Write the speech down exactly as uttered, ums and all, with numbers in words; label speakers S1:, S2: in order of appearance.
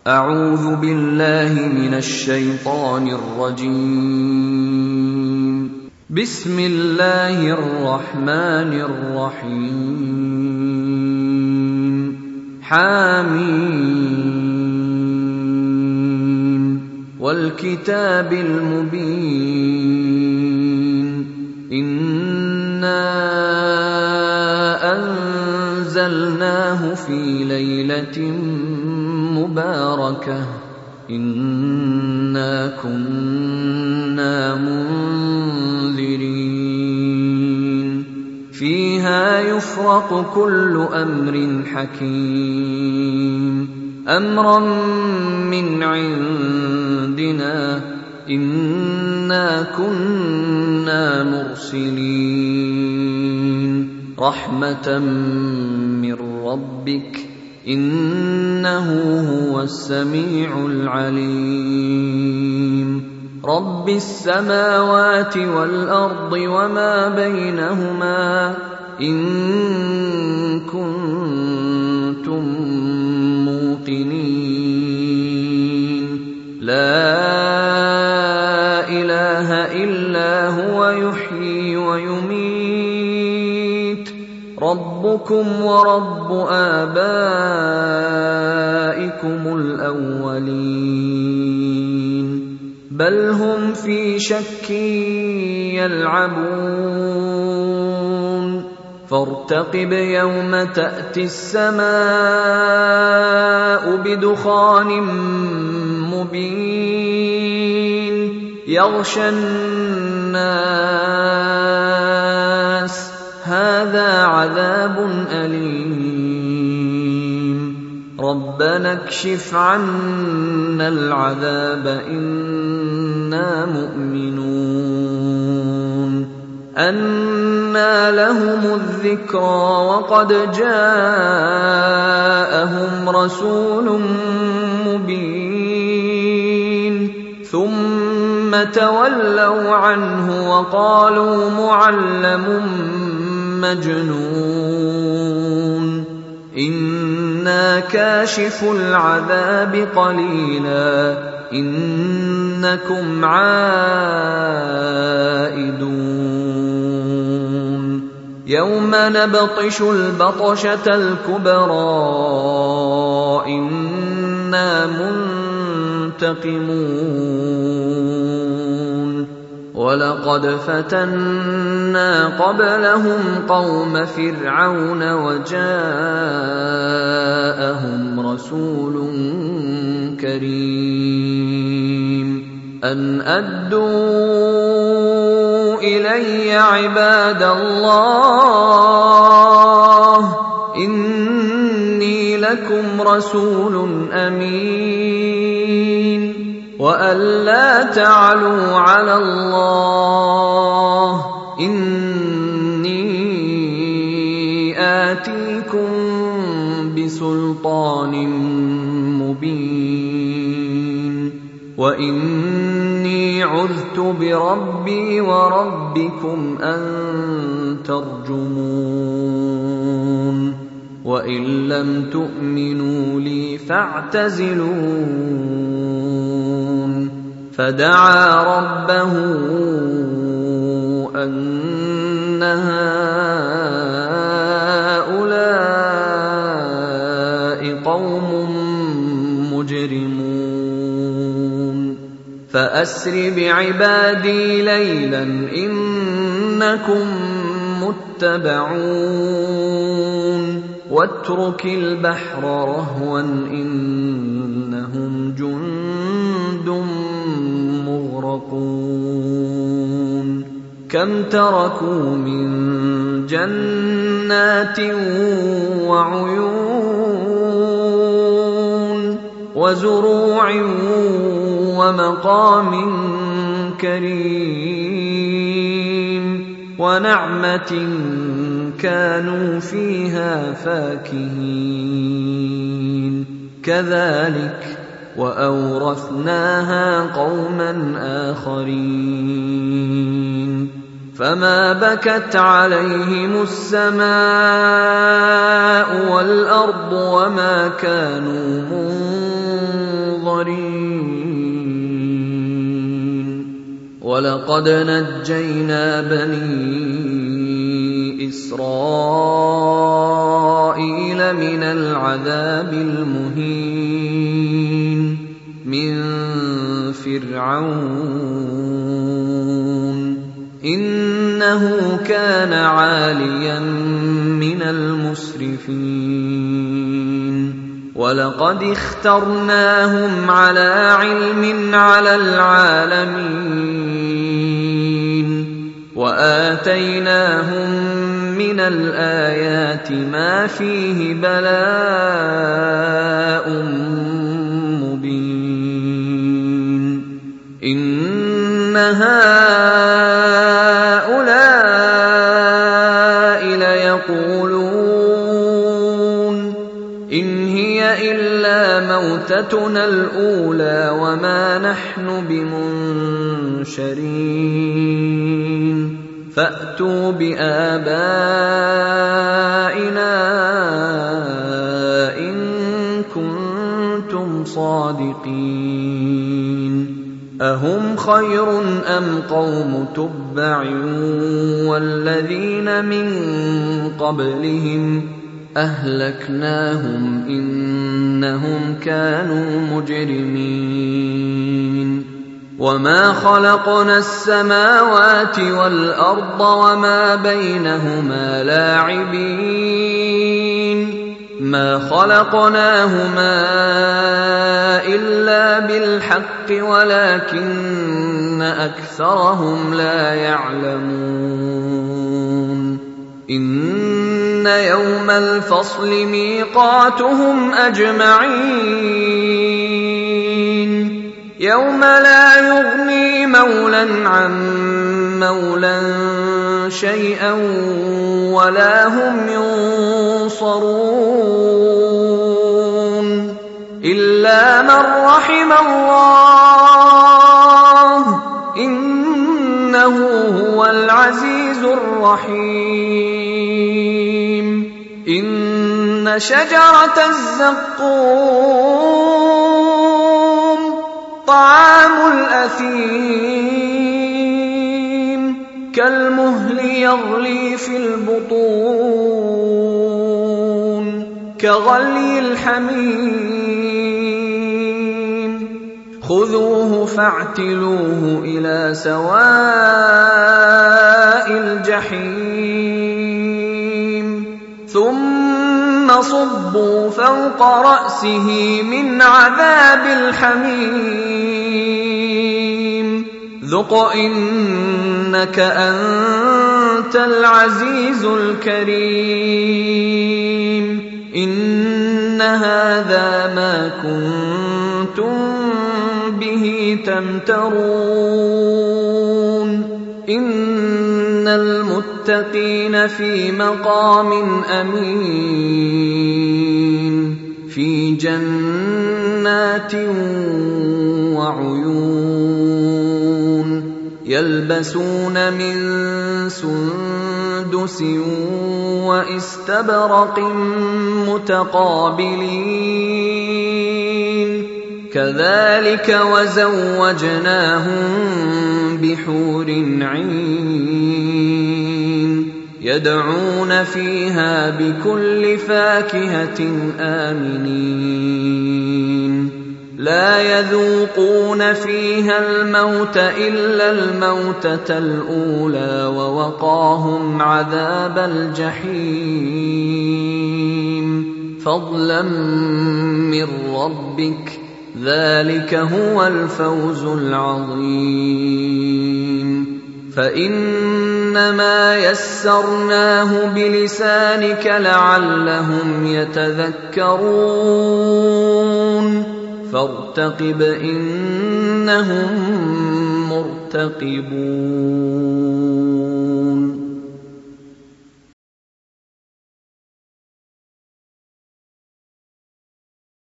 S1: أعوذ بالله من الشيطان الرجيم. بسم الله الرحمن الرحيم. حاميم والكتاب المبين. إنا أنزلناه في ليلة مباركة إنا كنا منذرين فيها يفرق كل أمر حكيم أمرا من عندنا إنا كنا مرسلين رحمة من ربك إنه هو السميع العليم رب السماوات والأرض وما بينهما إن كنتم موقنين لا إله إلا هو يحيي ويميت ربكم ورب آبائكم الأولين بل هم في شك يلعبون فارتقب يوم تأتي السماء بدخان مبين يغشى الناس هذا عذاب أليم ربنا اكشف عنا العذاب إنا مؤمنون أنى لهم الذكرى وقد جاءهم رسول مبين ثم تولوا عنه وقالوا معلم مجنون إنا كاشف العذاب قليلا إنكم عائدون يوم نبطش البطشة الكبرى إنا منتقمون ولقد فتنا قبلهم قوم فرعون وجاءهم رسول كريم أن أدوا إلي عباد الله إني لكم رسول أمين وأن لا تعلوا على الله إني آتيكم بسلطان مبين وإني عذت بربي وربكم أن ترجمون وإن لم تؤمنوا لي فاعتزلون فدعا ربه أن هؤلاء قوم مجرمون فأسر بعبادي ليلا إنكم متبعون واترك البحر رهوا إنهم جند مغرقون كم تركوا من جنات وعيون وزروع ومقام كريم ونعمة كانوا فيها فاكهين كذلك وأورثناها قوما آخرين فما بكت عليهم السماء والأرض وما كانوا منظرين منظرين ولقد نجينا بني إسرائيل من العذاب المهين من فرعون إنه كان عاليا من المسرفين ولقد اخترناهم على علم على العالمين وآتيناهم من الآيات ما فيه بلاء مبين إن هؤلاء ليقولون إن هي إلا موتتنا الأولى وما نحن بمنشرين فأتوا بآبائنا إن كنتم صادقين أهم خير أم قوم تبع والذين من قبلهم أهلكناهم إنهم كانوا مجرمين وما خلقنا السماوات والأرض وما بينهما لاعبين ما خلقناهما إلا بالحق ولكن أكثرهم لا يعلمون إن يوم الفصل ميقاتهم أجمعين يوم لا يغني مولى عن مولى شيئا ولا هم ينصرون إلا من رحم الله إنه هو العزيز الرحيم إن شجرة الزقوم طعام الأثيم كالمهل يغلي في البطون كغلي الحميم خذوه فاعتلوه إلى سواء الجحيم ثم صبوا فوق رأسه من عذاب الحميم ذق إنك أنت العزيز الكريم إن هذا ما كنتم به تمترون إن المتقين في مقام أمين في جنات وعيون يلبسون من سندس واستبرق متقابلين كذلك وزوجناهم بحور عين يدعون فيها بكل فاكهة آمنين لا يذوقون فيها الموت إلا الموتة الأولى ووقاهم عذاب الجحيم فضلا من ربك ذلك هو الفوز العظيم فإنما يسرناه بلسانك لعلهم يتذكرون فارتقب إنهم مرتقبون